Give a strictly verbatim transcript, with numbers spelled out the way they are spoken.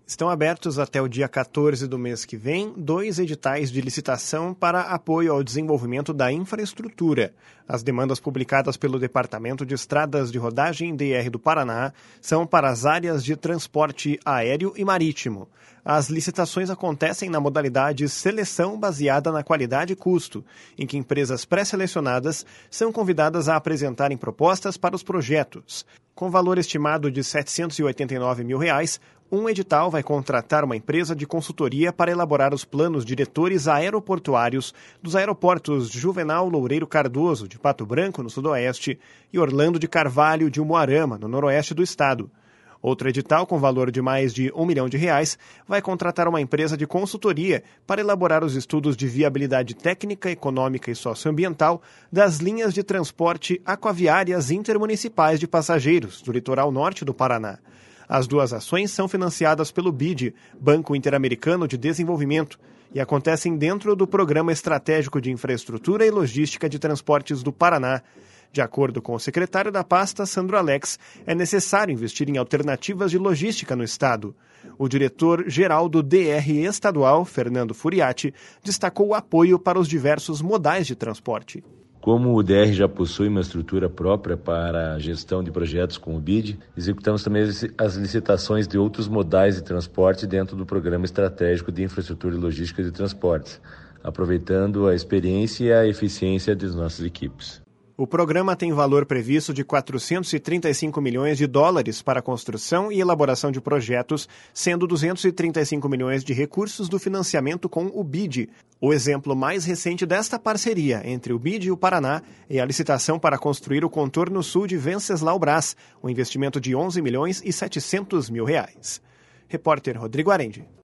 Estão abertos até o dia quatorze do mês que vem dois editais de licitação para apoio ao desenvolvimento da infraestrutura. As demandas publicadas pelo Departamento de Estradas de Rodagem D R do Paraná são para as áreas de transporte aéreo e marítimo. As licitações acontecem na modalidade seleção baseada na qualidade e custo, em que empresas pré-selecionadas são convidadas a apresentarem propostas para os projetos. Com valor estimado de setecentos e oitenta e nove mil reais, um edital vai contratar uma empresa de consultoria para elaborar os planos diretores aeroportuários dos aeroportos Juvenal Loureiro Cardoso, de Pato Branco, no sudoeste, e Orlando de Carvalho, de Umuarama, no noroeste do estado. Outro edital, com valor de mais de um milhão de reais, vai contratar uma empresa de consultoria para elaborar os estudos de viabilidade técnica, econômica e socioambiental das linhas de transporte aquaviárias intermunicipais de passageiros do litoral norte do Paraná. As duas ações são financiadas pelo B I D, Banco Interamericano de Desenvolvimento, e acontecem dentro do Programa Estratégico de Infraestrutura e Logística de Transportes do Paraná. De acordo com o secretário da pasta, Sandro Alex, é necessário investir em alternativas de logística no estado. O diretor-geral do D R estadual, Fernando Furiati, destacou o apoio para os diversos modais de transporte. Como o D R já possui uma estrutura própria para a gestão de projetos com o B I D, executamos também as licitações de outros modais de transporte dentro do Programa Estratégico de Infraestrutura e Logística de Transportes, aproveitando a experiência e a eficiência das nossas equipes. O programa tem valor previsto de quatrocentos e trinta e cinco milhões de dólares para a construção e elaboração de projetos, sendo duzentos e trinta e cinco milhões de recursos do financiamento com o B I D. O exemplo mais recente desta parceria entre o B I D e o Paraná é a licitação para construir o contorno sul de Venceslau-Brás, um investimento de onze milhões e setecentos mil reais. Repórter Rodrigo Arendi.